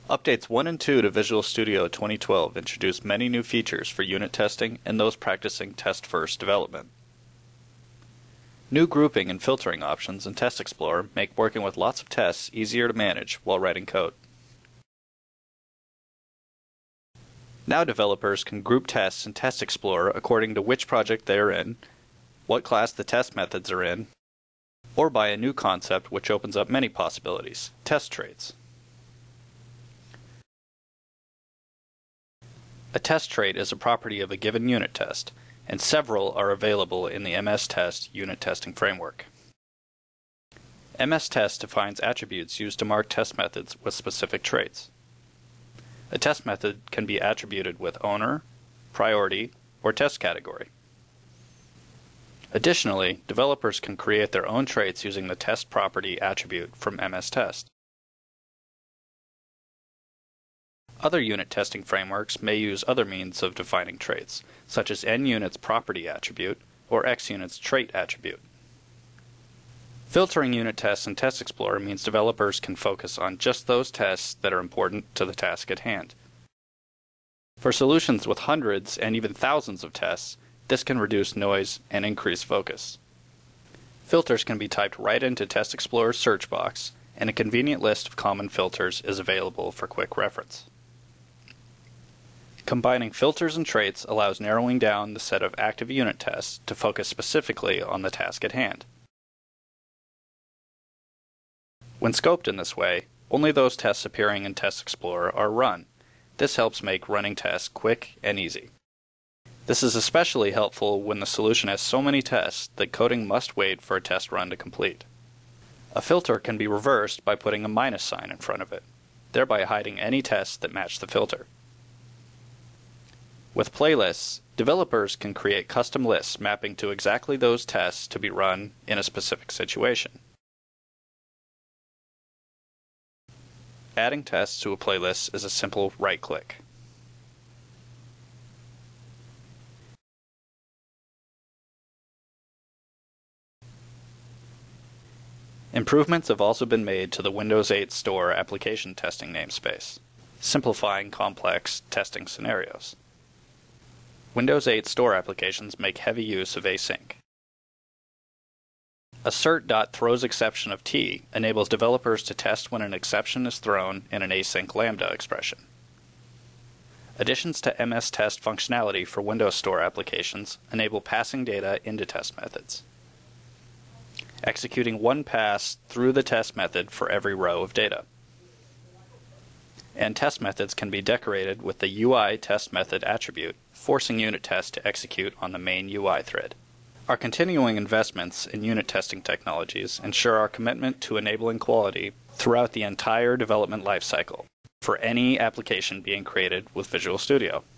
Updates 1 and 2 to Visual Studio 2012 introduced many new features for unit testing and those practicing test-first development. New grouping and filtering options in Test Explorer make working with lots of tests easier to manage while writing code. Now developers can group tests in Test Explorer according to which project they are in, what class the test methods are in, or by a new concept which opens up many possibilities, test traits. A test trait is a property of a given unit test, and several are available in the MS Test unit testing framework. MS Test defines attributes used to mark test methods with specific traits. A test method can be attributed with owner, priority, or test category. Additionally, developers can create their own traits using the test property attribute from MS Test. Other unit testing frameworks may use other means of defining traits, such as NUnit's property attribute or XUnit's trait attribute. Filtering unit tests in Test Explorer means developers can focus on just those tests that are important to the task at hand. For solutions with hundreds and even thousands of tests, this can reduce noise and increase focus. Filters can be typed right into Test Explorer's search box, and a convenient list of common filters is available for quick reference. Combining filters and traits allows narrowing down the set of active unit tests to focus specifically on the task at hand. When scoped in this way, only those tests appearing in Test Explorer are run. This helps make running tests quick and easy. This is especially helpful when the solution has so many tests that coding must wait for a test run to complete. A filter can be reversed by putting a minus sign in front of it, thereby hiding any tests that match the filter. With playlists, developers can create custom lists mapping to exactly those tests to be run in a specific situation. Adding tests to a playlist is a simple right-click. Improvements have also been made to the Windows 8 Store application testing namespace, simplifying complex testing scenarios. Windows 8 Store applications make heavy use of async. Assert.throws_exception of t enables developers to test when an exception is thrown in an async lambda expression. Additions to MS Test functionality for Windows Store applications enable passing data into test methods, executing one pass through the test method for every row of data. And test methods can be decorated with the UI test method attribute, forcing unit tests to execute on the main UI thread. Our continuing investments in unit testing technologies ensure our commitment to enabling quality throughout the entire development lifecycle for any application being created with Visual Studio.